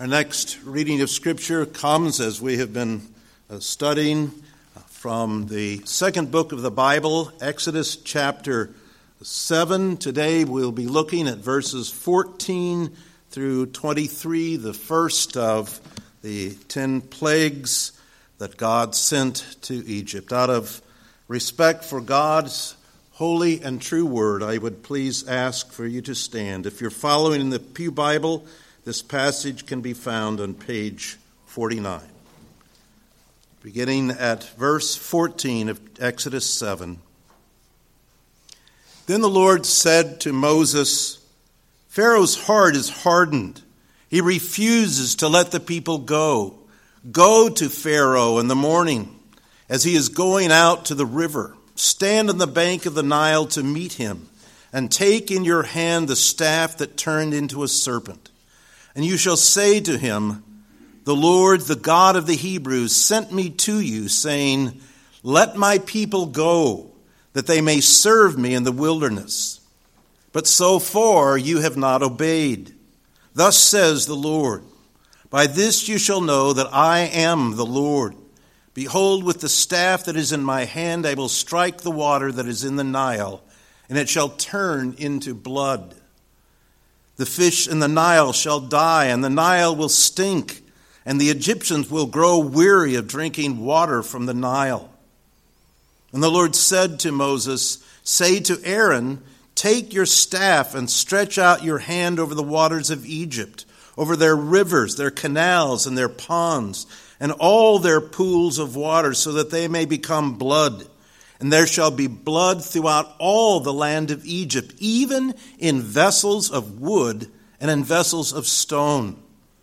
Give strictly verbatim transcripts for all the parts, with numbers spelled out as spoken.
Our next reading of Scripture comes as we have been uh, studying from the second book of the Bible, Exodus chapter seven. Today we'll be looking at verses fourteen through twenty-three, the first of the ten plagues that God sent to Egypt. Out of respect for God's holy and true word, I would please ask for you to stand. If you're following in the Pew Bible, this passage can be found on page forty-nine. Beginning at verse fourteen of Exodus seven. Then the Lord said to Moses, Pharaoh's heart is hardened. He refuses to let the people go. Go to Pharaoh in the morning as he is going out to the river. Stand on the bank of the Nile to meet him, and take in your hand the staff that turned into a serpent. And you shall say to him, The Lord, the God of the Hebrews, sent me to you, saying, Let my people go, that they may serve me in the wilderness. But so far you have not obeyed. Thus says the Lord, By this you shall know that I am the Lord. Behold, with the staff that is in my hand, I will strike the water that is in the Nile, and it shall turn into blood. The fish in the Nile shall die, and the Nile will stink, and the Egyptians will grow weary of drinking water from the Nile. And the Lord said to Moses, Say to Aaron, Take your staff and stretch out your hand over the waters of Egypt, over their rivers, their canals, and their ponds, and all their pools of water, so that they may become blood. And there shall be blood throughout all the land of Egypt, even in vessels of wood and in vessels of stone.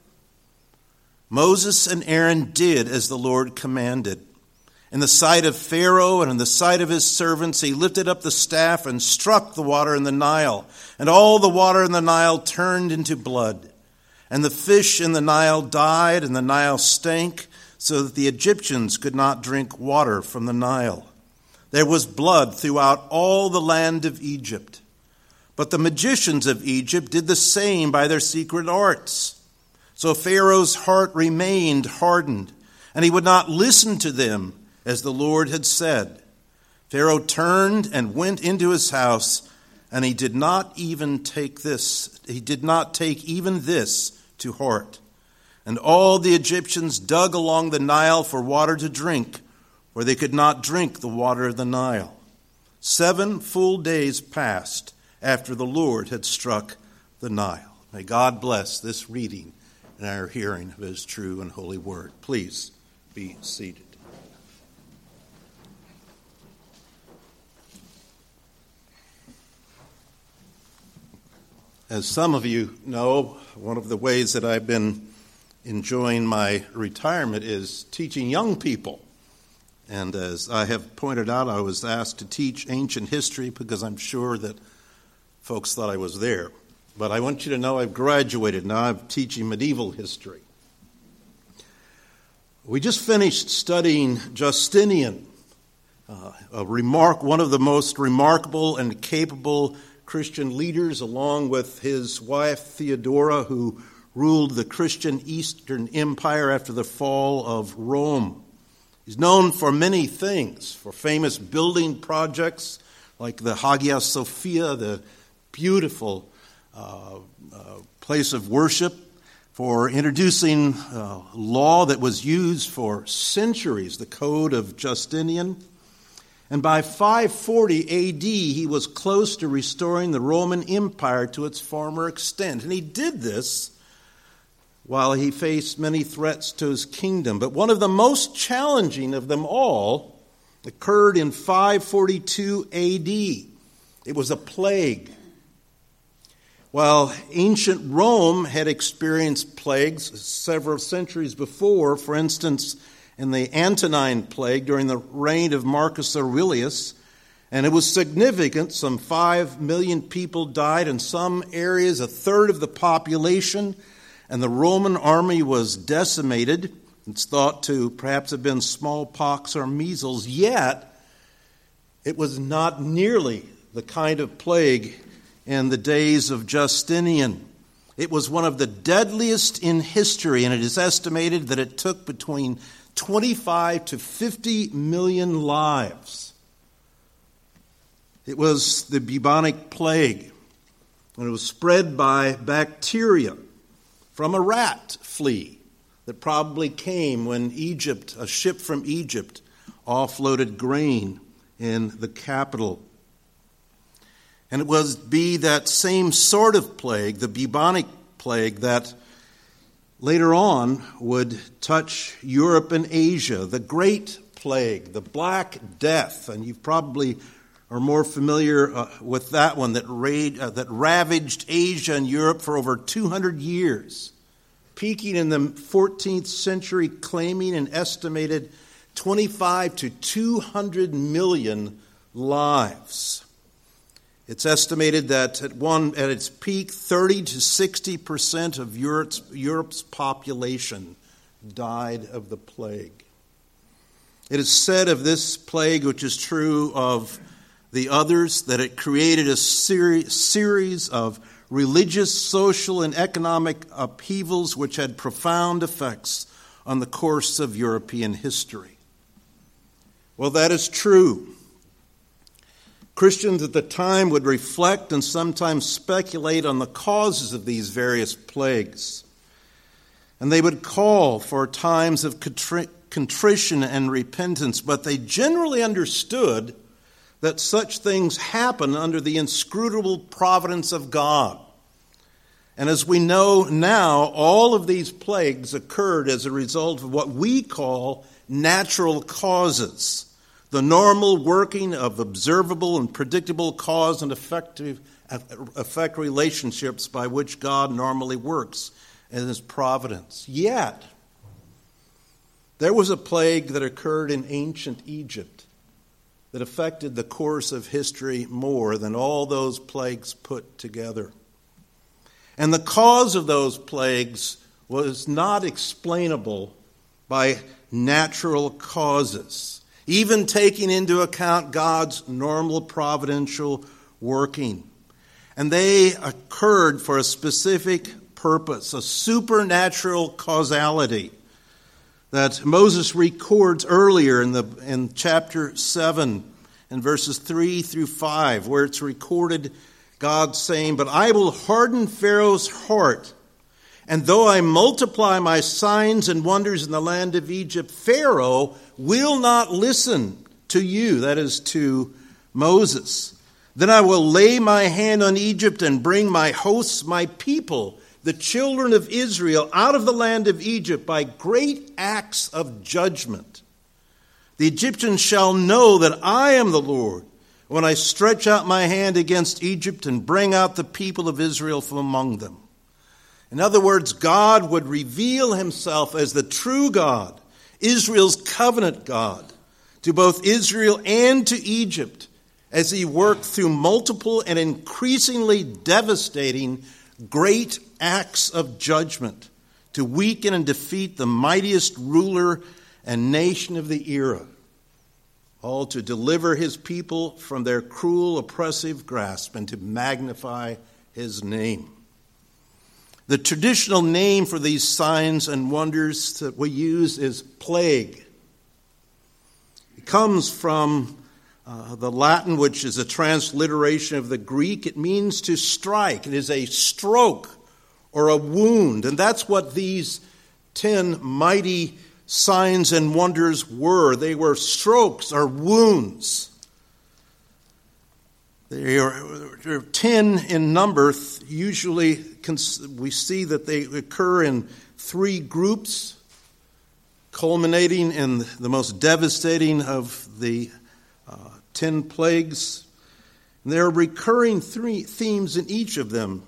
Moses and Aaron did as the Lord commanded. In the sight of Pharaoh and in the sight of his servants, he lifted up the staff and struck the water in the Nile. And all the water in the Nile turned into blood. And the fish in the Nile died, and the Nile stank, so that the Egyptians could not drink water from the Nile. There was blood throughout all the land of Egypt. But the magicians of Egypt did the same by their secret arts. So Pharaoh's heart remained hardened, and he would not listen to them, as the Lord had said. Pharaoh turned and went into his house, and he did not even take this, he did not take even this to heart. And all the Egyptians dug along the Nile for water to drink, for they could not drink the water of the Nile. Seven full days passed after the Lord had struck the Nile. May God bless this reading and our hearing of his true and holy word. Please be seated. As some of you know, one of the ways that I've been enjoying my retirement is teaching young people. And as I have pointed out, I was asked to teach ancient history because I'm sure that folks thought I was there. But I want you to know I've graduated. Now I'm teaching medieval history. We just finished studying Justinian, uh, a remark, one of the most remarkable and capable Christian leaders, along with his wife Theodora, who ruled the Christian Eastern Empire after the fall of Rome. He's known for many things, for famous building projects like the Hagia Sophia, the beautiful uh, uh, place of worship, for introducing uh, law that was used for centuries, the Code of Justinian. And by five forty A D, he was close to restoring the Roman Empire to its former extent. And he did this while he faced many threats to his kingdom. But one of the most challenging of them all occurred in five forty-two A D. It was a plague. While ancient Rome had experienced plagues several centuries before, for instance, in the Antonine Plague during the reign of Marcus Aurelius, and it was significant. Some five million people died. In some areas, a third of the population, and the Roman army was decimated. It's thought to perhaps have been smallpox or measles, yet it was not nearly the kind of plague in the days of Justinian. It was one of the deadliest in history, and it is estimated that it took between twenty-five to fifty million lives. It was the bubonic plague, and it was spread by bacteria from a rat flea that probably came when Egypt, a ship from Egypt, offloaded grain in the capital. And it was be that same sort of plague, the bubonic plague, that later on would touch Europe and Asia, the Great Plague, the Black Death, and you probably are more familiar uh, with that one that, ra- uh, that ravaged Asia and Europe for over two hundred years, peaking in the fourteenth century, claiming an estimated twenty-five to two hundred million lives. It's estimated that at one at its peak, thirty to sixty percent of Europe's, Europe's population died of the plague. It is said of this plague, which is true of the others, that it created a seri- series of religious, social, and economic upheavals which had profound effects on the course of European history. Well, that is true. Christians at the time would reflect and sometimes speculate on the causes of these various plagues. And they would call for times of contri- contrition and repentance, but they generally understood that such things happen under the inscrutable providence of God. And as we know now, all of these plagues occurred as a result of what we call natural causes, the normal working of observable and predictable cause and effective, effect relationships by which God normally works in his providence. Yet, there was a plague that occurred in ancient Egypt that affected the course of history more than all those plagues put together. And the cause of those plagues was not explainable by natural causes, even taking into account God's normal providential working. And they occurred for a specific purpose, a supernatural causality that Moses records earlier in the in chapter seven, in verses three through five, where it's recorded God saying, "But I will harden Pharaoh's heart, and though I multiply my signs and wonders in the land of Egypt, Pharaoh will not listen to you," that is to Moses. "Then I will lay my hand on Egypt and bring my hosts, my people, the children of Israel, out of the land of Egypt by great acts of judgment. The Egyptians shall know that I am the Lord when I stretch out my hand against Egypt and bring out the people of Israel from among them." In other words, God would reveal himself as the true God, Israel's covenant God, to both Israel and to Egypt as he worked through multiple and increasingly devastating great acts of judgment to weaken and defeat the mightiest ruler and nation of the era, all to deliver his people from their cruel, oppressive grasp and to magnify his name. The traditional name for these signs and wonders that we use is plague. It comes from uh, the Latin, which is a transliteration of the Greek. It means to strike. It is a stroke or a wound. And that's what these ten mighty signs and wonders were. They were strokes or wounds. They are, are ten in number. Usually we see that they occur in three groups, culminating in the most devastating of the uh, ten plagues. And there are recurring three themes in each of them.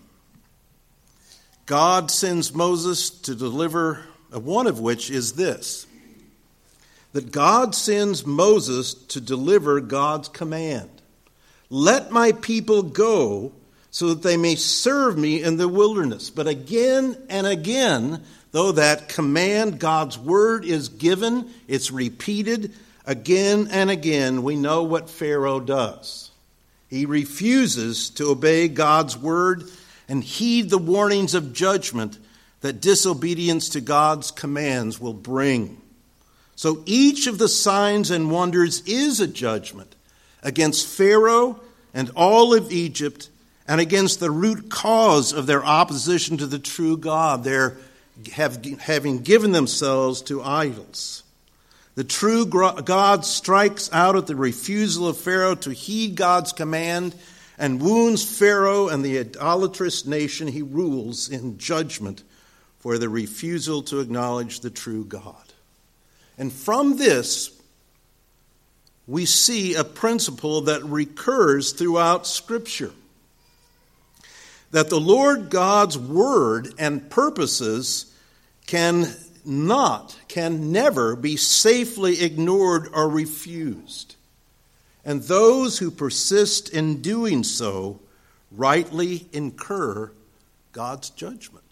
God sends Moses to deliver, one of which is this, that God sends Moses to deliver God's command. "Let my people go so that they may serve me in the wilderness." But again and again, though that command, God's word, is given, it's repeated again and again, we know what Pharaoh does. He refuses to obey God's word, and heed the warnings of judgment that disobedience to God's commands will bring. So each of the signs and wonders is a judgment against Pharaoh and all of Egypt, and against the root cause of their opposition to the true God, their have, having given themselves to idols. The true God strikes out at the refusal of Pharaoh to heed God's command and wounds Pharaoh and the idolatrous nation he rules in judgment for the refusal to acknowledge the true God. And from this, we see a principle that recurs throughout Scripture. That the Lord God's word and purposes can not, can never be safely ignored or refused. And those who persist in doing so rightly incur God's judgment.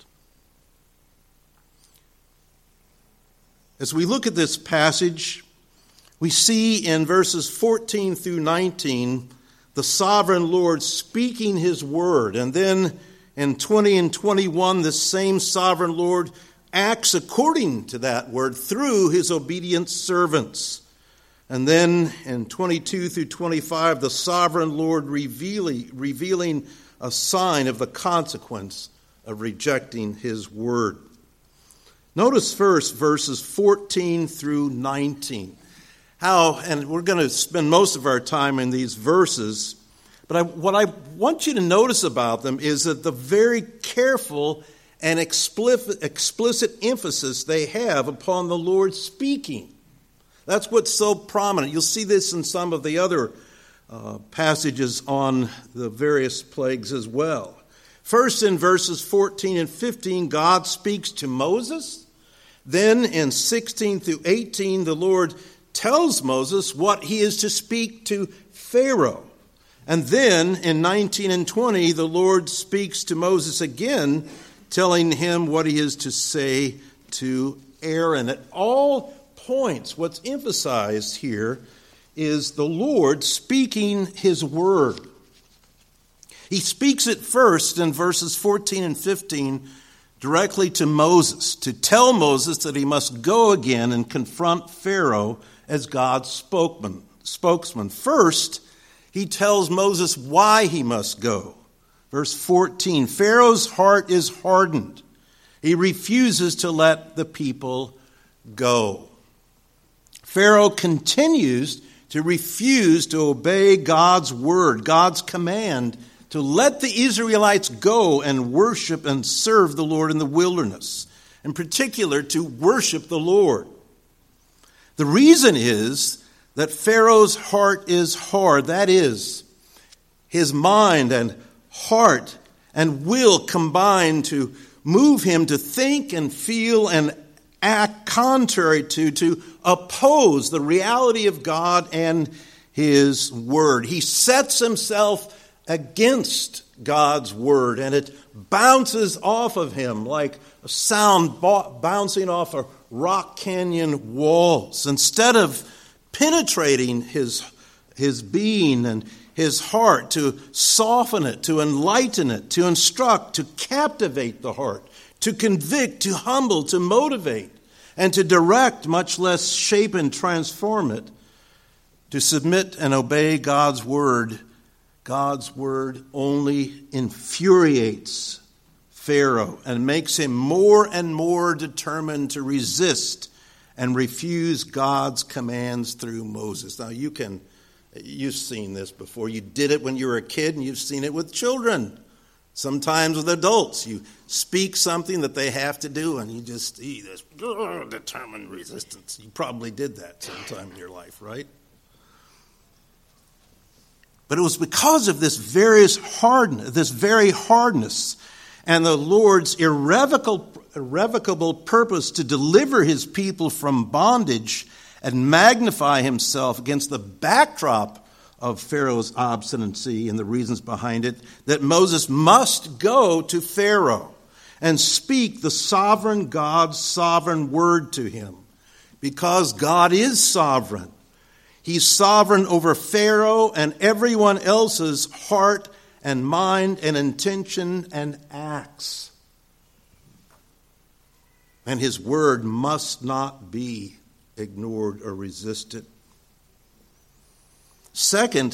As we look at this passage, we see in verses fourteen through nineteen the sovereign Lord speaking his word. And then in twenty and twenty-one, the same sovereign Lord acts according to that word through his obedient servants. And then in twenty-two through twenty-five, the sovereign Lord revealing, revealing a sign of the consequence of rejecting his word. Notice first verses fourteen through nineteen. How, and we're going to spend most of our time in these verses, but I, what I want you to notice about them is that the very careful and explicit, explicit emphasis they have upon the Lord speaking. That's what's so prominent. You'll see this in some of the other uh, passages on the various plagues as well. First, in verses fourteen and fifteen, God speaks to Moses. Then in sixteen through eighteen, the Lord tells Moses what he is to speak to Pharaoh. And then in nineteen and twenty, the Lord speaks to Moses again, telling him what he is to say to Aaron. At all points, what's emphasized here is the Lord speaking his word. He speaks it first in verses fourteen and fifteen directly to Moses, to tell Moses that he must go again and confront Pharaoh as God's spokesman. spokesman. First, he tells Moses why he must go. Verse fourteen, Pharaoh's heart is hardened. He refuses to let the people go. Pharaoh continues to refuse to obey God's word, God's command to let the Israelites go and worship and serve the Lord in the wilderness, in particular to worship the Lord. The reason is that Pharaoh's heart is hard. That is, his mind and heart and will combine to move him to think and feel and act contrary to, to oppose the reality of God and his word. He sets himself against God's word, and it bounces off of him like a sound bouncing off a rock canyon walls. Instead of penetrating his, his being and his heart, to soften it, to enlighten it, to instruct, to captivate the heart, to convict, to humble, to motivate, and to direct, much less shape and transform it, to submit and obey God's word, God's word only infuriates Pharaoh and makes him more and more determined to resist and refuse God's commands through Moses. Now you can, you've seen this before. You did it when you were a kid, and you've seen it with children. Sometimes with adults, you speak something that they have to do, and you just see this ugh, determined resistance. You probably did that sometime in your life, right? But it was because of this various hardness, this very hardness, and the Lord's irrevocable, irrevocable purpose to deliver his people from bondage and magnify himself against the backdrop of Pharaoh's obstinacy and the reasons behind it, that Moses must go to Pharaoh and speak the sovereign God's sovereign word to him, because God is sovereign. He's sovereign over Pharaoh and everyone else's heart and mind and intention and acts. And his word must not be ignored or resisted. Second,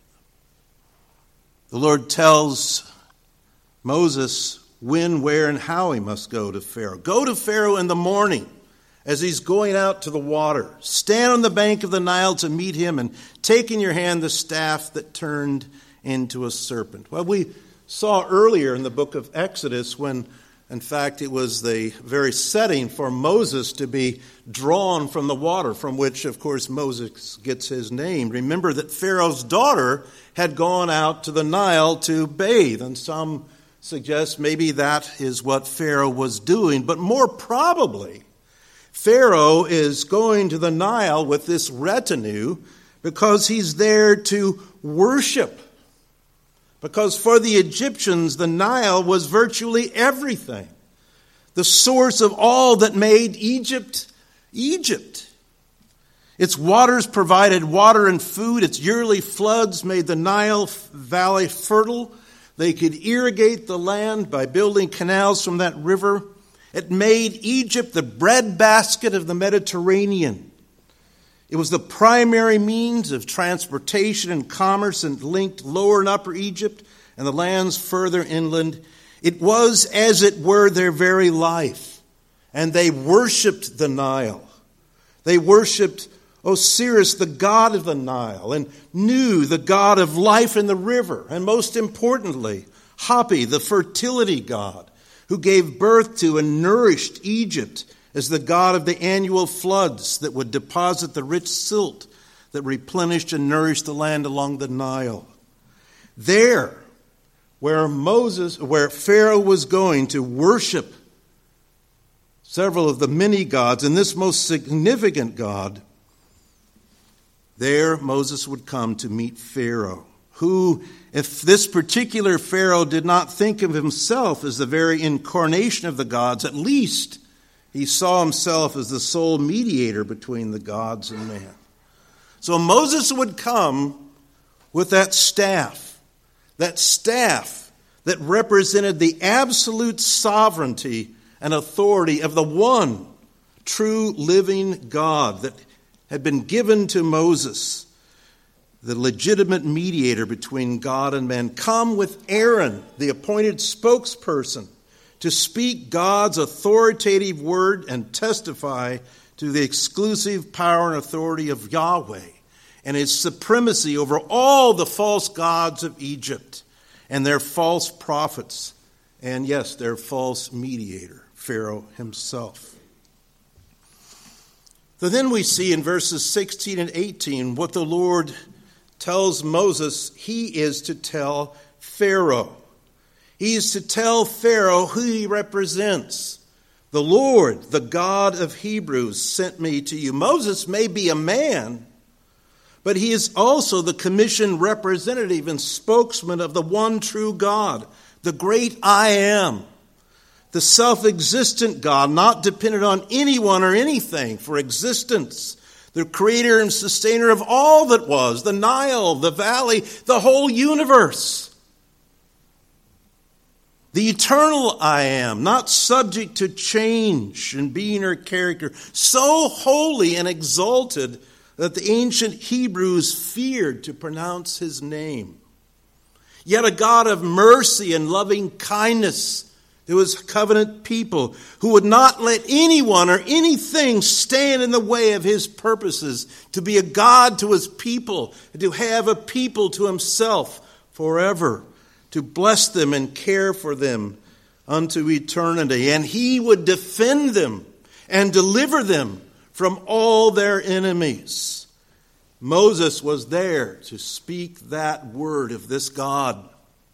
the Lord tells Moses when, where, and how he must go to Pharaoh. Go to Pharaoh in the morning as he's going out to the water. Stand on the bank of the Nile to meet him, and take in your hand the staff that turned into a serpent. Well, we saw earlier in the book of Exodus when, in fact, it was the very setting for Moses to be drawn from the water, from which, of course, Moses gets his name. Remember that Pharaoh's daughter had gone out to the Nile to bathe, and some suggest maybe that is what Pharaoh was doing. But more probably, Pharaoh is going to the Nile with this retinue because he's there to worship. Because for the Egyptians, the Nile was virtually everything. The source of all that made Egypt, Egypt. Its waters provided water and food. Its yearly floods made the Nile Valley fertile. They could irrigate the land by building canals from that river. It made Egypt the breadbasket of the Mediterranean. It was the primary means of transportation and commerce, and linked Lower and Upper Egypt and the lands further inland. It was, as it were, their very life. And they worshipped the Nile. They worshipped Osiris, the god of the Nile, and Nu, the god of life in the river, and most importantly, Hapi, the fertility god, who gave birth to and nourished Egypt as the god of the annual floods that would deposit the rich silt that replenished and nourished the land along the Nile. There, where Moses, where Pharaoh was going to worship several of the many gods, and this most significant god, there Moses would come to meet Pharaoh, who, if this particular Pharaoh did not think of himself as the very incarnation of the gods, at least he saw himself as the sole mediator between the gods and man. So Moses would come with that staff, that staff that represented the absolute sovereignty and authority of the one true living God that had been given to Moses, the legitimate mediator between God and man. Come with Aaron, the appointed spokesperson, to speak God's authoritative word and testify to the exclusive power and authority of Yahweh and his supremacy over all the false gods of Egypt and their false prophets, and yes, their false mediator, Pharaoh himself. So then we see in verses sixteen and eighteen what the Lord tells Moses he is to tell Pharaoh. He is to tell Pharaoh who he represents. The Lord, the God of Hebrews, sent me to you. Moses may be a man, but he is also the commissioned representative and spokesman of the one true God, the great I Am, the self-existent God, not dependent on anyone or anything for existence, the creator and sustainer of all that was, the Nile, the valley, the whole universe. The eternal I Am, not subject to change in being or character, so holy and exalted that the ancient Hebrews feared to pronounce his name. Yet a God of mercy and loving kindness to his covenant people, who would not let anyone or anything stand in the way of his purposes, to be a God to his people, and to have a people to himself forever, to bless them and care for them unto eternity. And he would defend them and deliver them from all their enemies. Moses was there to speak that word of this God.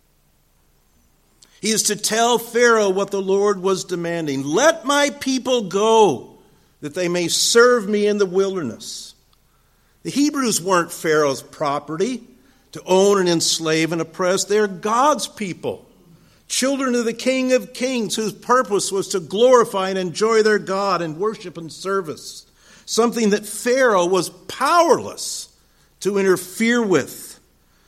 He is to tell Pharaoh what the Lord was demanding. Let my people go, that they may serve me in the wilderness. The Hebrews weren't Pharaoh's property to own and enslave and oppress. They're God's people, children of the King of Kings, whose purpose was to glorify and enjoy their God in worship and service, something that Pharaoh was powerless to interfere with.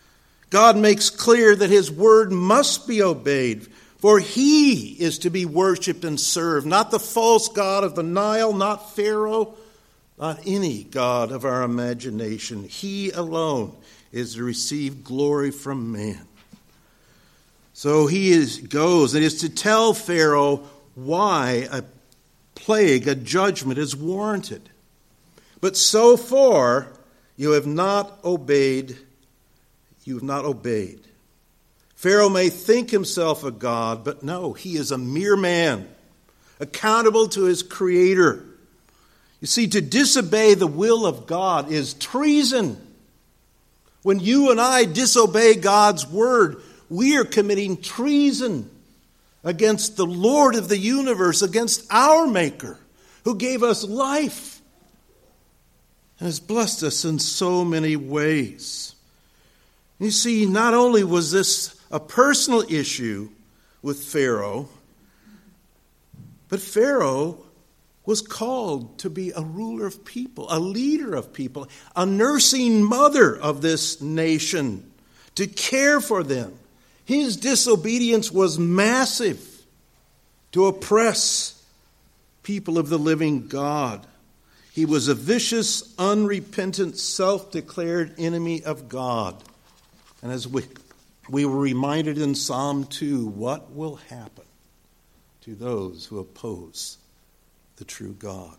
God makes clear that his word must be obeyed, for he is to be worshipped and served, not the false god of the Nile, not Pharaoh, not any god of our imagination. He alone is to receive glory from man. So he is, goes and is to tell Pharaoh why a plague, a judgment is warranted. But so far, you have not obeyed, you have not obeyed. Pharaoh may think himself a god, but no, he is a mere man, accountable to his creator. You see, to disobey the will of God is treason. When you and I disobey God's word, we are committing treason against the Lord of the universe, against our Maker, who gave us life and has blessed us in so many ways. You see, not only was this a personal issue with Pharaoh, but Pharaoh was called to be a ruler of people, a leader of people, a nursing mother of this nation, to care for them. His disobedience was massive, to oppress people of the living God. He was a vicious, unrepentant, self-declared enemy of God. And as we, we were reminded in Psalm two, what will happen to those who oppose the true God?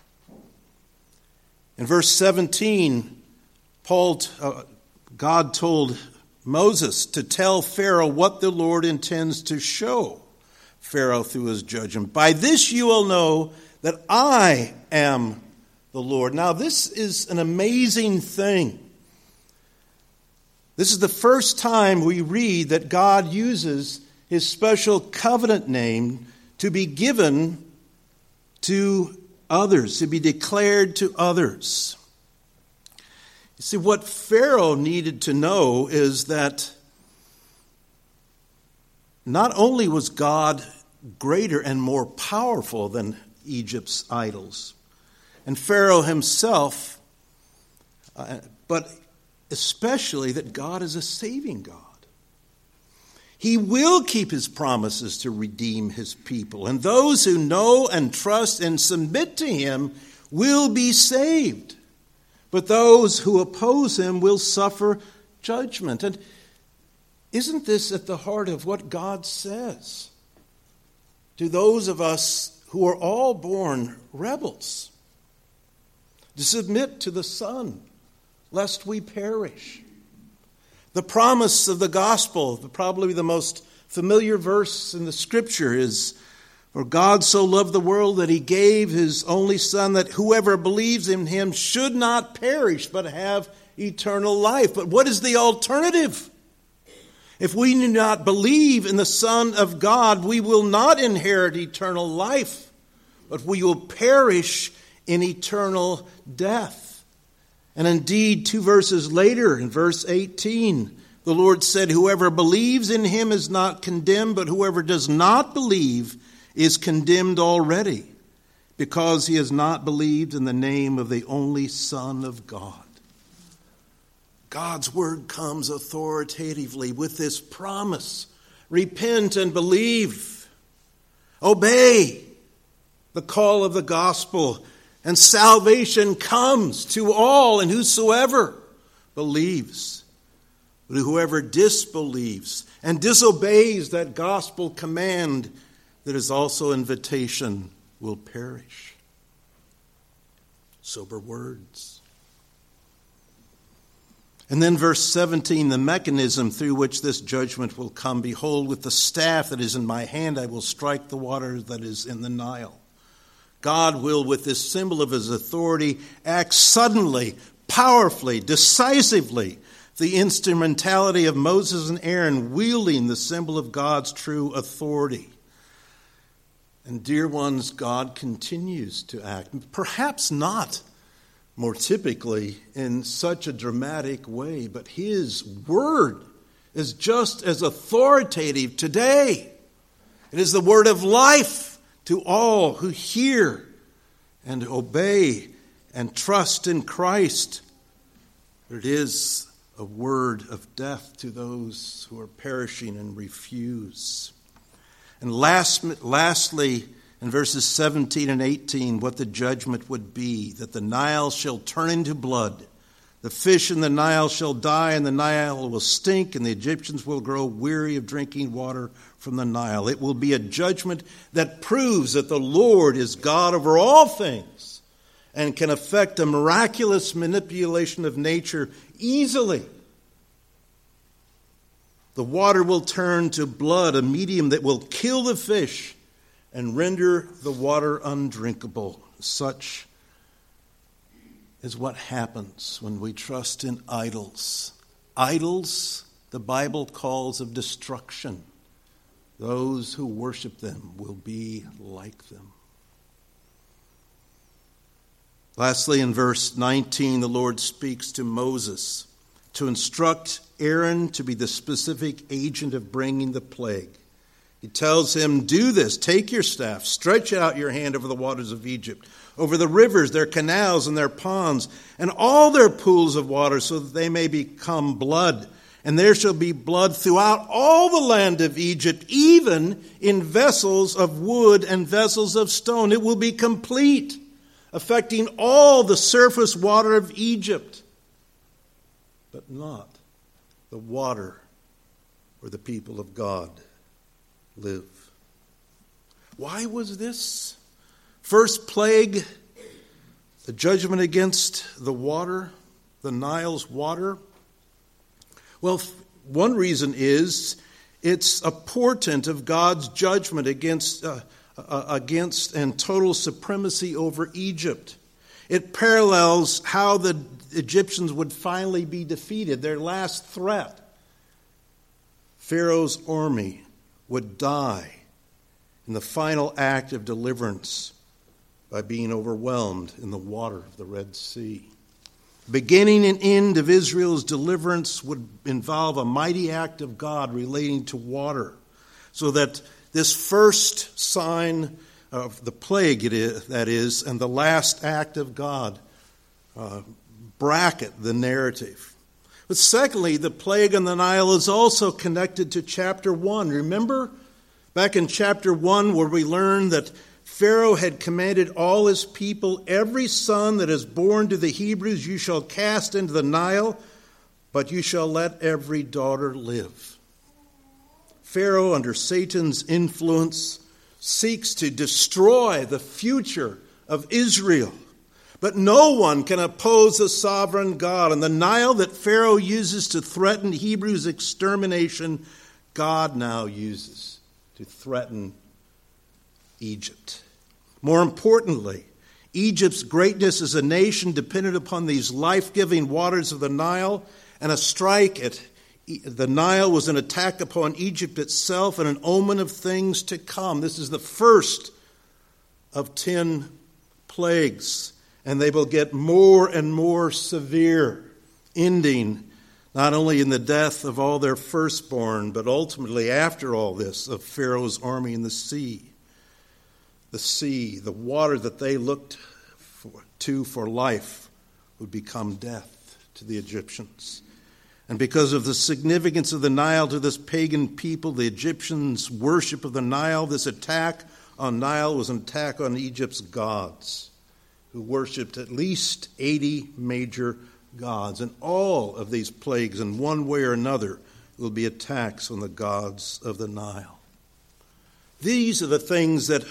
In verse seventeen, Paul, uh, God told Moses to tell Pharaoh what the Lord intends to show Pharaoh through his judgment. By this you will know that I am the Lord. Now this is an amazing thing. This is the first time we read that God uses his special covenant name to be given to others, to be declared to others. You see, what Pharaoh needed to know is that not only was God greater and more powerful than Egypt's idols, and Pharaoh himself, uh, but especially that God is a saving God. He will keep his promises to redeem his people, and those who know and trust and submit to him will be saved. But those who oppose him will suffer judgment. And isn't this at the heart of what God says to those of us who are all born rebels? To submit to the Son, lest we perish. The promise of the gospel, probably the most familiar verse in the scripture, is, for God so loved the world that he gave his only Son, that whoever believes in him should not perish but have eternal life. But what is the alternative? If we do not believe in the Son of God, we will not inherit eternal life, but we will perish in eternal death. And indeed, two verses later, in verse eighteen, the Lord said, whoever believes in him is not condemned, but whoever does not believe is condemned already, because he has not believed in the name of the only Son of God. God's word comes authoritatively with this promise. Repent and believe. Obey the call of the gospel, and salvation comes to all and whosoever believes. But whoever disbelieves and disobeys that gospel command that is also invitation will perish. Sober words. And then verse seventeen, the mechanism through which this judgment will come. Behold, with the staff that is in my hand, I will strike the water that is in the Nile. God will, with this symbol of his authority, act suddenly, powerfully, decisively. The instrumentality of Moses and Aaron wielding the symbol of God's true authority. And dear ones, God continues to act, perhaps not more typically in such a dramatic way, but his word is just as authoritative today. It is the word of life to all who hear and obey and trust in Christ. It is a word of death to those who are perishing and refuse. And last, lastly, in verses seventeen and eighteen, what the judgment would be, that the Nile shall turn into blood. The fish in the Nile shall die, and the Nile will stink, and the Egyptians will grow weary of drinking water from the Nile. It will be a judgment that proves that the Lord is God over all things and can effect a miraculous manipulation of nature easily. The water will turn to blood, a medium that will kill the fish and render the water undrinkable. Such is what happens when we trust in idols. Idols, the Bible calls of destruction. Those who worship them will be like them. Lastly, in verse nineteen, the Lord speaks to Moses to instruct Aaron to be the specific agent of bringing the plague. He tells him, do this, take your staff, stretch out your hand over the waters of Egypt, over the rivers, their canals and their ponds, and all their pools of water, so that they may become blood. And there shall be blood throughout all the land of Egypt, even in vessels of wood and vessels of stone. It will be complete, affecting all the surface water of Egypt, but not the water where the people of God live. Why was this first plague, the judgment against the water, the Nile's water? Well, one reason is it's a portent of God's judgment against uh, uh, against and total supremacy over Egypt. It parallels how the Egyptians would finally be defeated, their last threat. Pharaoh's army would die in the final act of deliverance by being overwhelmed in the water of the Red Sea. Beginning and end of Israel's deliverance would involve a mighty act of God relating to water, so that this first sign of the plague, it is, that is, and the last act of God uh, bracket the narrative. But secondly, the plague on the Nile is also connected to chapter one. Remember back in chapter one where we learned that Pharaoh had commanded all his people, every son that is born to the Hebrews you shall cast into the Nile, but you shall let every daughter live. Pharaoh, under Satan's influence, seeks to destroy the future of Israel. But no one can oppose the sovereign God. And the Nile that Pharaoh uses to threaten Hebrews' extermination, God now uses to threaten Egypt. More importantly, Egypt's greatness as a nation depended upon these life-giving waters of the Nile, and a strike at the Nile was an attack upon Egypt itself and an omen of things to come. This is the first of ten plagues, and they will get more and more severe, ending not only in the death of all their firstborn, but ultimately, after all this, of Pharaoh's army in the sea. The sea, the water that they looked for, to for life, would become death to the Egyptians. And because of the significance of the Nile to this pagan people, the Egyptians' worship of the Nile, this attack on Nile was an attack on Egypt's gods, who worshipped at least eighty major gods. And all of these plagues, in one way or another, will be attacks on the gods of the Nile. These are the things that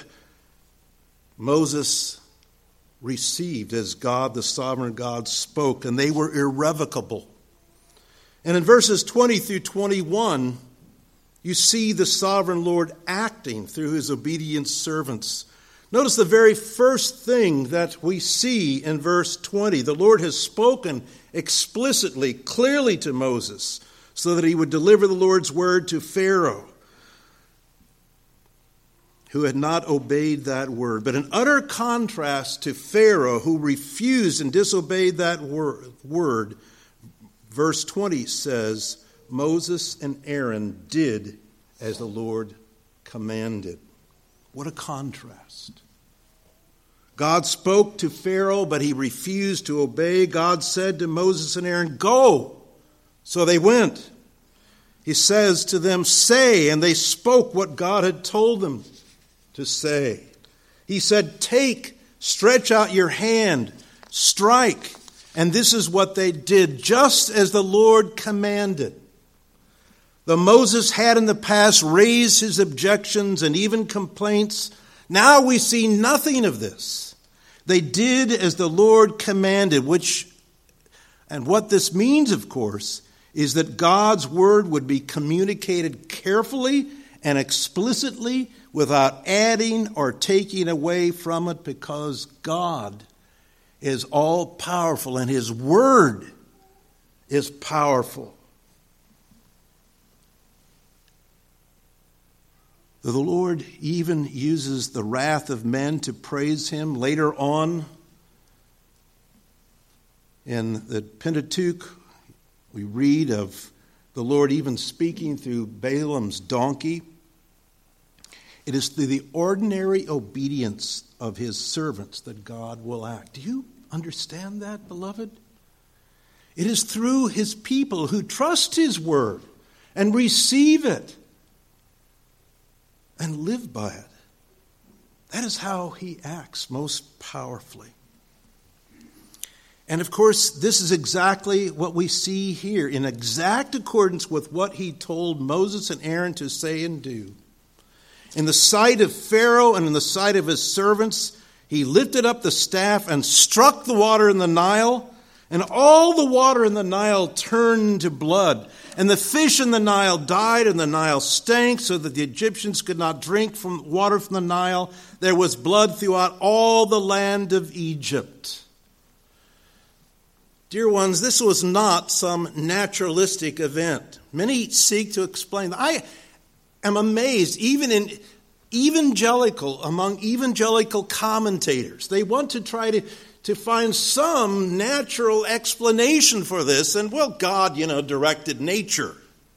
Moses received as God, the sovereign God, spoke, and they were irrevocable. And in verses twenty through twenty-one, you see the sovereign Lord acting through his obedient servants. Notice the very first thing that we see in verse twenty. The Lord has spoken explicitly, clearly to Moses, so that he would deliver the Lord's word to Pharaoh, who had not obeyed that word. But in utter contrast to Pharaoh, who refused and disobeyed that word, verse twenty says, Moses and Aaron did as the Lord commanded. What a contrast. God spoke to Pharaoh, but he refused to obey. God said to Moses and Aaron, go, So they went. He says to them, say, and they spoke what God had told them to say. He said, take, stretch out your hand, strike. And this is what they did, just as the Lord commanded. Though Moses had in the past raised his objections and even complaints, now we see nothing of this. They did as the Lord commanded, which, and what this means, of course, is that God's word would be communicated carefully and explicitly without adding or taking away from it, because God is all powerful and his word is powerful. The Lord even uses the wrath of men to praise him. Later on in the Pentateuch, we read of the Lord even speaking through Balaam's donkey. It is through the ordinary obedience of his servants that God will act. Do you understand that, beloved? It is through his people who trust his word and receive it and live by it. That is how he acts most powerfully. And of course, this is exactly what we see here, in exact accordance with what he told Moses and Aaron to say and do. In the sight of Pharaoh and in the sight of his servants, he lifted up the staff and struck the water in the Nile, and all the water in the Nile turned into blood. And the fish in the Nile died, and the Nile stank, so that the Egyptians could not drink from water from the Nile. There was blood throughout all the land of Egypt. Dear ones, this was not some naturalistic event. Many seek to explain. I am amazed, even in evangelical, among evangelical commentators. They want to try to, to find some natural explanation for this. And, well, God, you know, directed nature.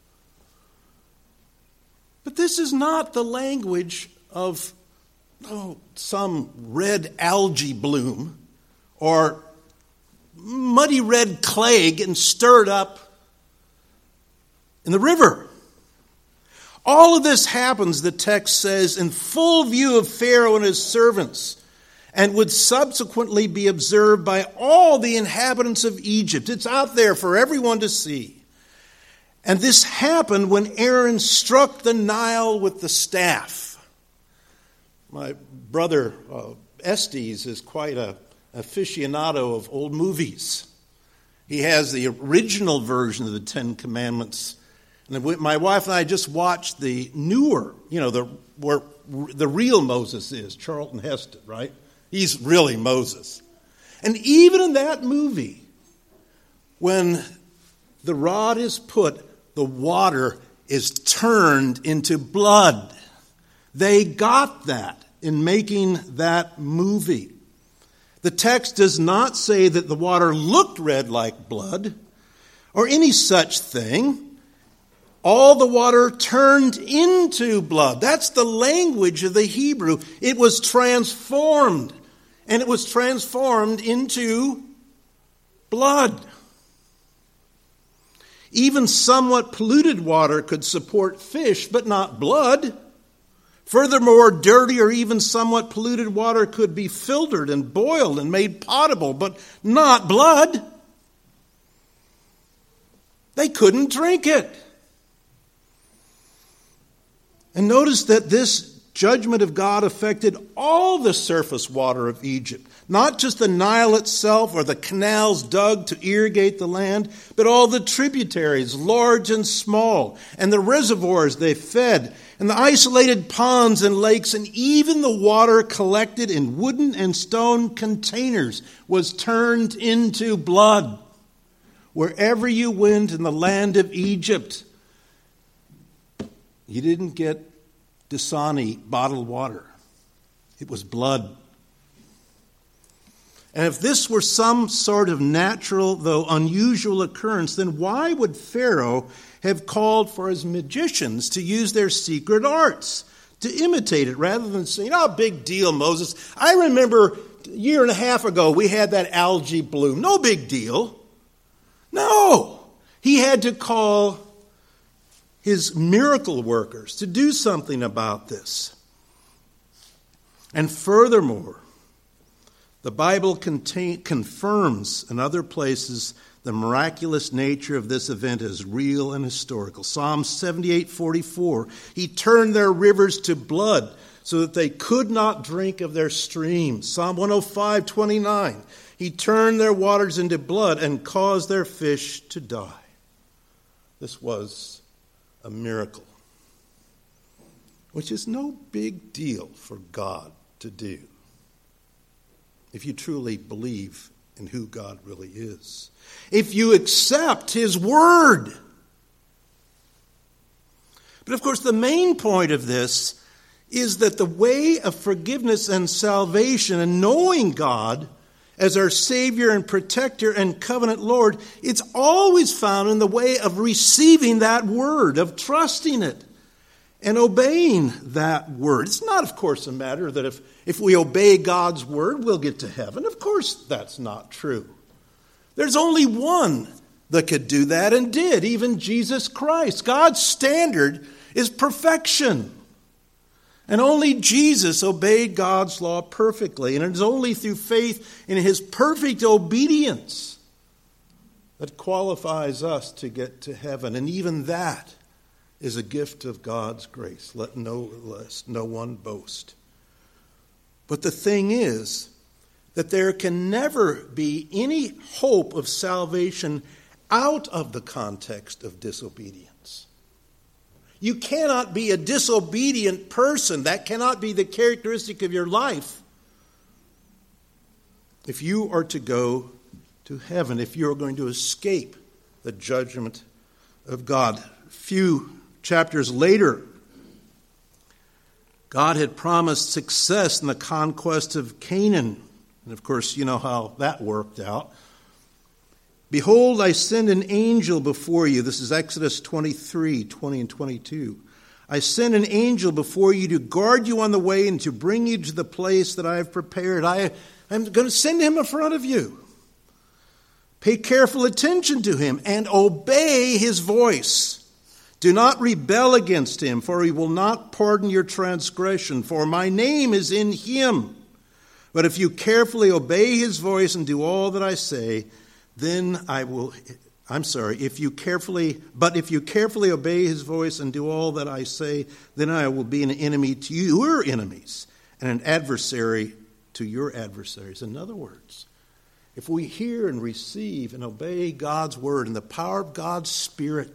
But this is not the language of oh, some red algae bloom or muddy red clay getting stirred up in the river. All of this happens, the text says, in full view of Pharaoh and his servants, and would subsequently be observed by all the inhabitants of Egypt. It's out there for everyone to see. And this happened when Aaron struck the Nile with the staff. My brother uh, Estes is quite a aficionado of old movies. He has the original version of the Ten Commandments. And my wife and I just watched the newer, you know, the where the real Moses is, Charlton Heston, right? He's really Moses. And even in that movie, when the rod is put, the water is turned into blood. They got that in making that movie. The text does not say that the water looked red like blood or any such thing. All the water turned into blood. That's the language of the Hebrew. It was transformed, and it was transformed into blood. Even somewhat polluted water could support fish, but not blood. Furthermore, dirty or even somewhat polluted water could be filtered and boiled and made potable, but not blood. They couldn't drink it. And notice that this judgment of God affected all the surface water of Egypt, not just the Nile itself or the canals dug to irrigate the land, but all the tributaries, large and small, and the reservoirs they fed, and the isolated ponds and lakes, and even the water collected in wooden and stone containers was turned into blood. Wherever you went in the land of Egypt, you didn't get Dasani bottled water. It was blood. And if this were some sort of natural, though unusual occurrence, then why would Pharaoh have called for his magicians to use their secret arts to imitate it rather than saying, oh, big deal, Moses. I remember a year and a half ago we had that algae bloom. No big deal. No. He had to call his miracle workers to do something about this. And furthermore, the Bible contain, confirms in other places the miraculous nature of this event as real and historical. Psalm seventy-eight forty-four, he turned their rivers to blood so that they could not drink of their streams. Psalm one oh five twenty-nine, he turned their waters into blood and caused their fish to die. This was a miracle, which is no big deal for God to do if you truly believe in who God really is. If you accept his word. But of course, the main point of this is that the way of forgiveness and salvation and knowing God as our Savior and Protector and Covenant Lord, it's always found in the way of receiving that word, of trusting it and obeying that word. It's not, of course, a matter that if, if we obey God's word, we'll get to heaven. Of course, that's not true. There's only one that could do that and did, even Jesus Christ. God's standard is perfection. And only Jesus obeyed God's law perfectly. And it is only through faith in his perfect obedience that qualifies us to get to heaven. And even that is a gift of God's grace. Let no less, no one boast. But the thing is that there can never be any hope of salvation out of the context of disobedience. You cannot be a disobedient person. That cannot be the characteristic of your life if you are to go to heaven, if you are going to escape the judgment of God. A few chapters later, God had promised success in the conquest of Canaan. And of course, you know how that worked out. Behold, I send an angel before you. This is Exodus twenty-three, twenty and twenty-two. I send an angel before you to guard you on the way and to bring you to the place that I have prepared. I am going to send him in front of you. Pay careful attention to him and obey his voice. Do not rebel against him, for he will not pardon your transgression, for my name is in him. But if you carefully obey his voice and do all that I say, then I will, I'm sorry, if you carefully, but if you carefully obey his voice and do all that I say, then I will be an enemy to your enemies and an adversary to your adversaries. In other words, if we hear and receive and obey God's word and the power of God's Spirit,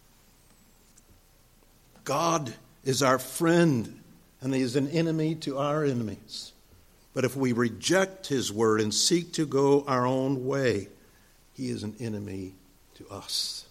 God is our friend and he is an enemy to our enemies. But if we reject his word and seek to go our own way, he is an enemy to us.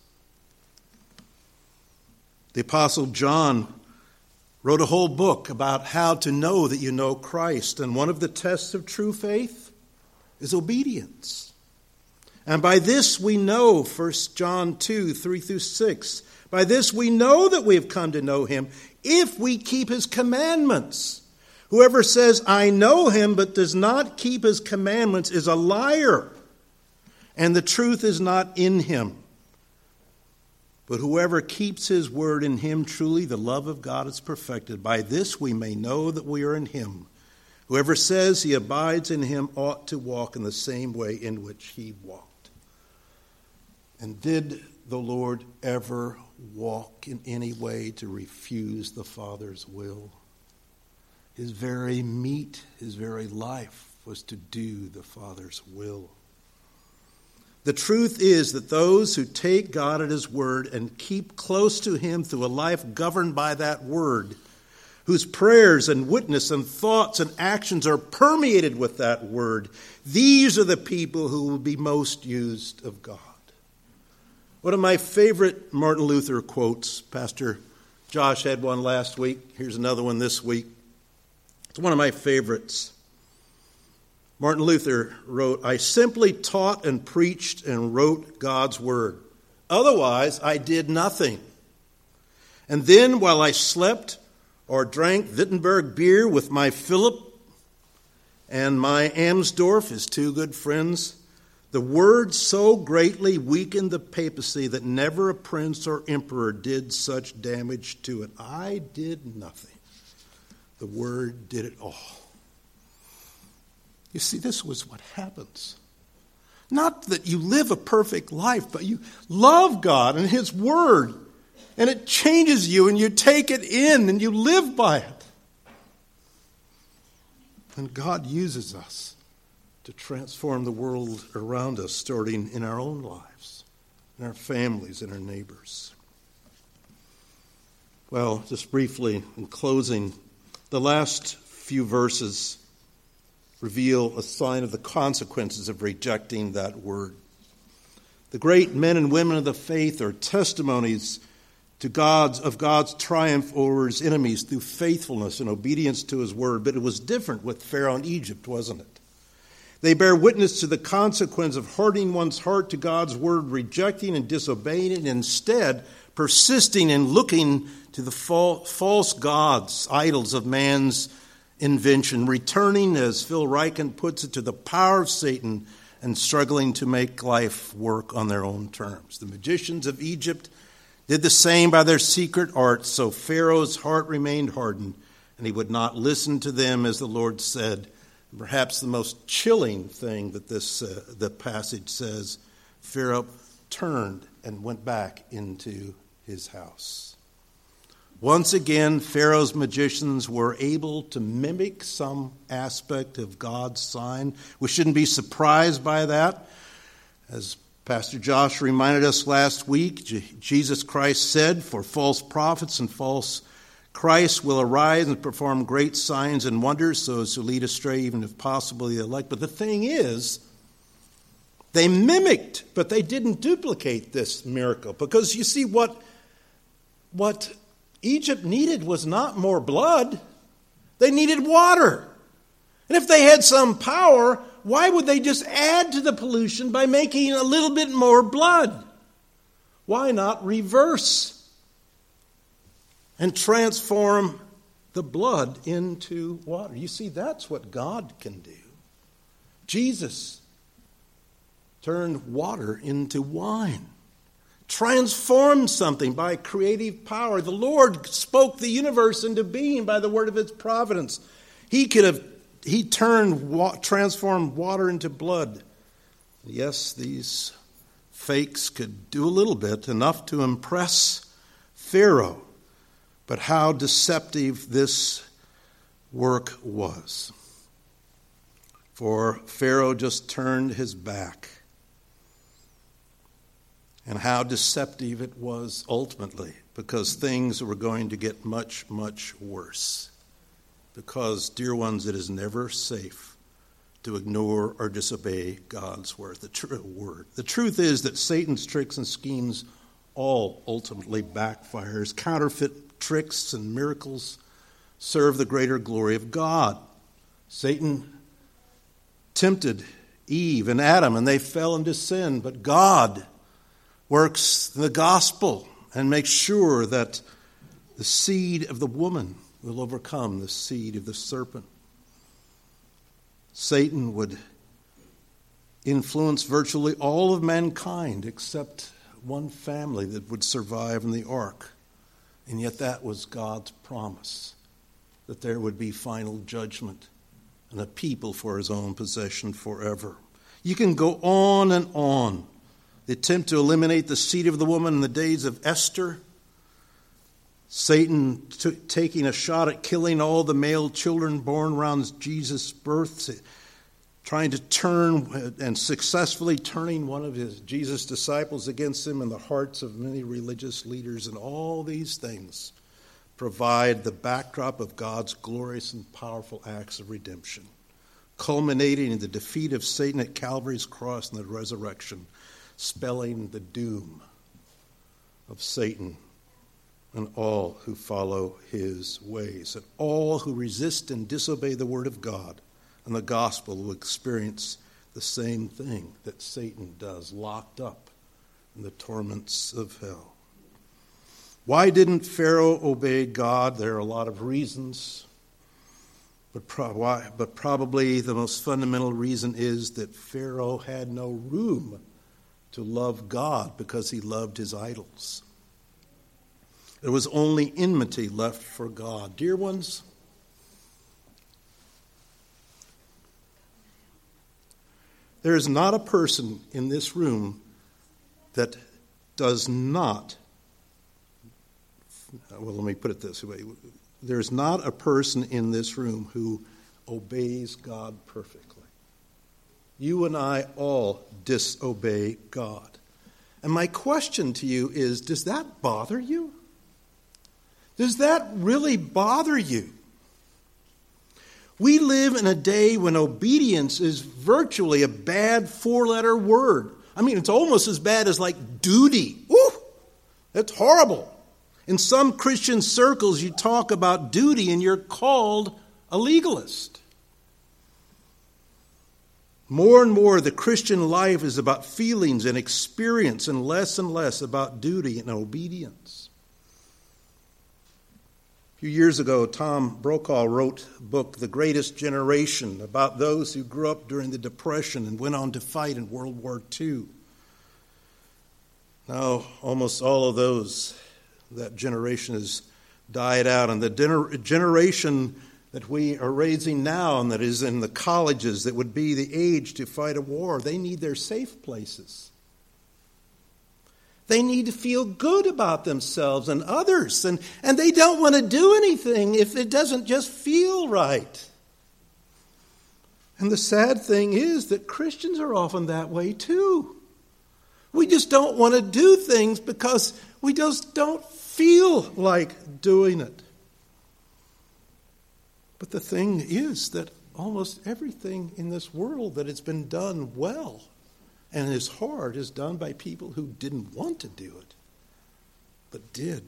The Apostle John wrote a whole book about how to know that you know Christ. And one of the tests of true faith is obedience. And by this we know, First John two, three through six, by this we know that we have come to know him if we keep his commandments. Whoever says, I know him, but does not keep his commandments is a liar, and the truth is not in him. But whoever keeps his word, in him truly the love of God is perfected. By this we may know that we are in him. Whoever says he abides in him ought to walk in the same way in which he walked. And did the Lord ever walk in any way to refuse the Father's will? His very meat, his very life was to do the Father's will. The truth is that those who take God at his word and keep close to him through a life governed by that word, whose prayers and witness and thoughts and actions are permeated with that word, these are the people who will be most used of God. One of my favorite Martin Luther quotes, Pastor Josh had one last week, here's another one this week. It's one of my favorites. Martin Luther wrote, I simply taught and preached and wrote God's word. Otherwise, I did nothing. And then while I slept or drank Wittenberg beer with my Philip and my Amsdorf, his two good friends, The word so greatly weakened the papacy that never a prince or emperor did such damage to it. I did nothing. The word did it all. You see, this was what happens. Not that you live a perfect life, but you love God and His word. And it changes you and you take it in and you live by it. And God uses us to transform the world around us, starting in our own lives, in our families, and our neighbors. Well, just briefly, in closing, the last few verses reveal a sign of the consequences of rejecting that word. The great men and women of the faith are testimonies to God's of God's triumph over His enemies through faithfulness and obedience to His word. But it was different with Pharaoh in Egypt, wasn't it? They bear witness to the consequence of hardening one's heart to God's word, rejecting and disobeying it, and instead persisting in looking to the false gods, idols of man's invention, returning, as Phil Ryken puts it, to the power of Satan and struggling to make life work on their own terms. The magicians of Egypt did the same by their secret arts, so Pharaoh's heart remained hardened, and he would not listen to them, as the Lord said. Perhaps the most chilling thing that this uh, the passage says, Pharaoh turned and went back into his house. Once again, Pharaoh's magicians were able to mimic some aspect of God's sign. We shouldn't be surprised by that. As Pastor Josh reminded us last week, J- Jesus Christ said, for false prophets and false Christ will arise and perform great signs and wonders so as to lead astray, even if possible, the elect. But the thing is, they mimicked, but they didn't duplicate this miracle. Because you see, what, what Egypt needed was not more blood. They needed water. And if they had some power, why would they just add to the pollution by making a little bit more blood? Why not reverse and transform the blood into water? You see, that's what God can do. Jesus turned water into wine, transformed something by creative power. The Lord spoke the universe into being by the word of His providence. He could have, He turned, transformed water into blood. Yes, these fakes could do a little bit, enough to impress Pharaoh. But how deceptive this work was. For Pharaoh just turned his back. And how deceptive it was ultimately, because things were going to get much, much worse. Because, dear ones, it is never safe to ignore or disobey God's word. The true word. The truth is that Satan's tricks and schemes all ultimately backfires. Counterfeit tricks and miracles serve the greater glory of God. Satan tempted Eve and Adam, and they fell into sin. But God works the gospel and makes sure that the seed of the woman will overcome the seed of the serpent. Satan would influence virtually all of mankind except one family that would survive in the ark. And yet that was God's promise, that there would be final judgment and a people for His own possession forever. You can go on and on. The attempt to eliminate the seed of the woman in the days of Esther, Satan t- taking a shot at killing all the male children born around Jesus' birth, trying to turn and successfully turning one of his Jesus' disciples against him in the hearts of many religious leaders. And all these things provide the backdrop of God's glorious and powerful acts of redemption, culminating in the defeat of Satan at Calvary's cross and the resurrection, spelling the doom of Satan and all who follow his ways. And all who resist and disobey the word of God and the gospel will experience the same thing that Satan does, locked up in the torments of hell. Why didn't Pharaoh obey God? There are a lot of reasons. But, pro- but probably the most fundamental reason is that Pharaoh had no room to love God because he loved his idols. There was only enmity left for God. Dear ones, there is not a person in this room that does not, well, let me put it this way. There's not a person in this room who obeys God perfectly. You and I all disobey God. And my question to you is, does that bother you? Does that really bother you? We live in a day when obedience is virtually a bad four-letter word. I mean, it's almost as bad as like duty. Ooh, that's horrible. In some Christian circles, you talk about duty and you're called a legalist. More and more, the Christian life is about feelings and experience and less and less about duty and obedience. A few years ago, Tom Brokaw wrote a book, The Greatest Generation, about those who grew up during the Depression and went on to fight in World War Two. Now, almost all of those, that generation has died out, and the gener- generation that we are raising now and that is in the colleges that would be the age to fight a war, they need their safe places. They need to feel good about themselves and others, and, and they don't want to do anything if it doesn't just feel right. And the sad thing is that Christians are often that way too. We just don't want to do things because we just don't feel like doing it. But the thing is that almost everything in this world that has been done well and is hard is done by people who didn't want to do it, but did.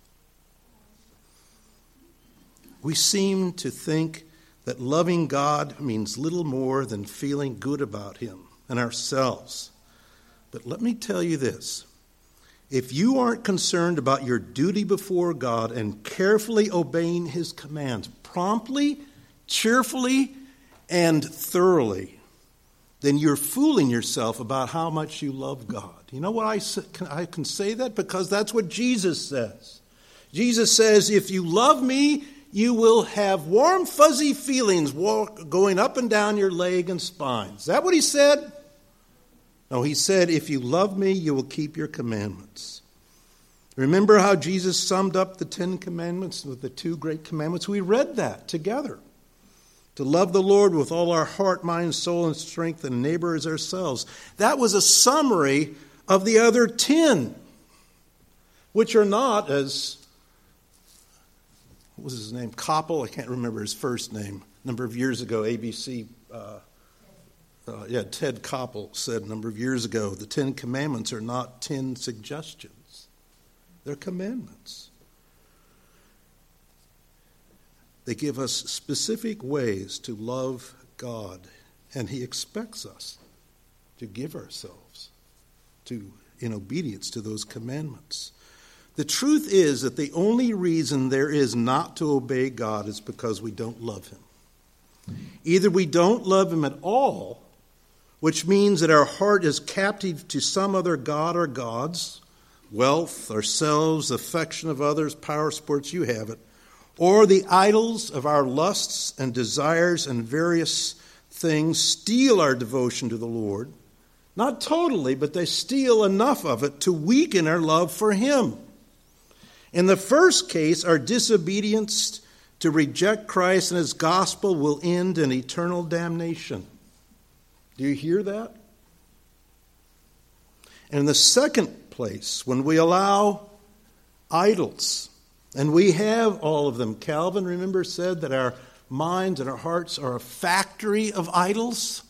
We seem to think that loving God means little more than feeling good about Him and ourselves. But let me tell you this. If you aren't concerned about your duty before God and carefully obeying His commands, promptly, cheerfully, and thoroughly, then you're fooling yourself about how much you love God. You know what I, I can say that? Because that's what Jesus says. Jesus says, if you love me, you will have warm, fuzzy feelings walk, going up and down your leg and spine. Is that what He said? No, He said, if you love me, you will keep your commandments. Remember how Jesus summed up the Ten Commandments with the two great commandments? We read that together. To love the Lord with all our heart, mind, soul, and strength, and neighbor as ourselves. That was a summary of the other ten, which are not, as, what was his name, Koppel? I can't remember his first name. A number of years ago, A B C, uh, uh, yeah, Ted Koppel said a number of years ago, the Ten Commandments are not ten suggestions. They're commandments. They give us specific ways to love God, and He expects us to give ourselves to in obedience to those commandments. The truth is that the only reason there is not to obey God is because we don't love Him. Either we don't love Him at all, which means that our heart is captive to some other god or gods, wealth, ourselves, affection of others, power, sports, you have it, or the idols of our lusts and desires and various things steal our devotion to the Lord. Not totally, but they steal enough of it to weaken our love for Him. In the first case, our disobedience to reject Christ and His gospel will end in eternal damnation. Do you hear that? And in the second place, when we allow idols, and we have all of them. Calvin, remember, said that our minds and our hearts are a factory of idols.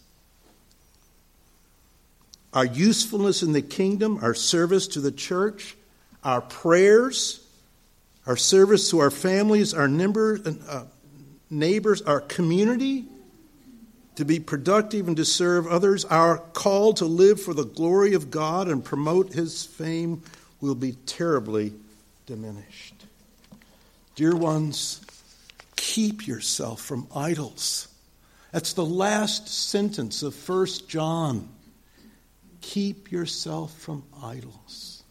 Our usefulness in the kingdom, our service to the church, our prayers, our service to our families, our neighbors, our community, to be productive and to serve others, our call to live for the glory of God and promote His fame will be terribly diminished. Dear ones, keep yourself from idols. That's the last sentence of First John. Keep yourself from idols.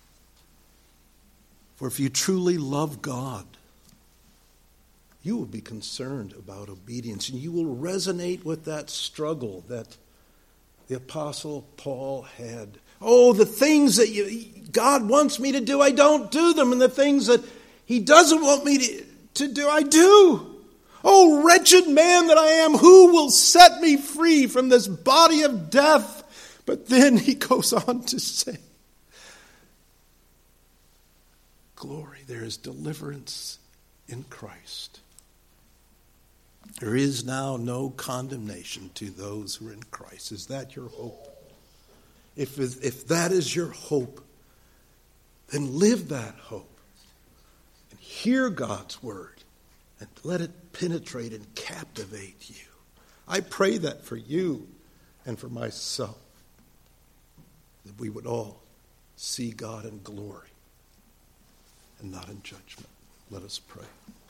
For if you truly love God, you will be concerned about obedience, and you will resonate with that struggle that the Apostle Paul had. Oh, the things that you, God wants me to do, I don't do them, and the things that He doesn't want me to, to do, I do. Oh, wretched man that I am, who will set me free from this body of death? But then he goes on to say, glory, there is deliverance in Christ. There is now no condemnation to those who are in Christ. Is that your hope? If, if that is your hope, then live that hope. And hear God's word. And let it penetrate and captivate you. I pray that for you and for myself. That we would all see God in glory and not in judgment. Let us pray.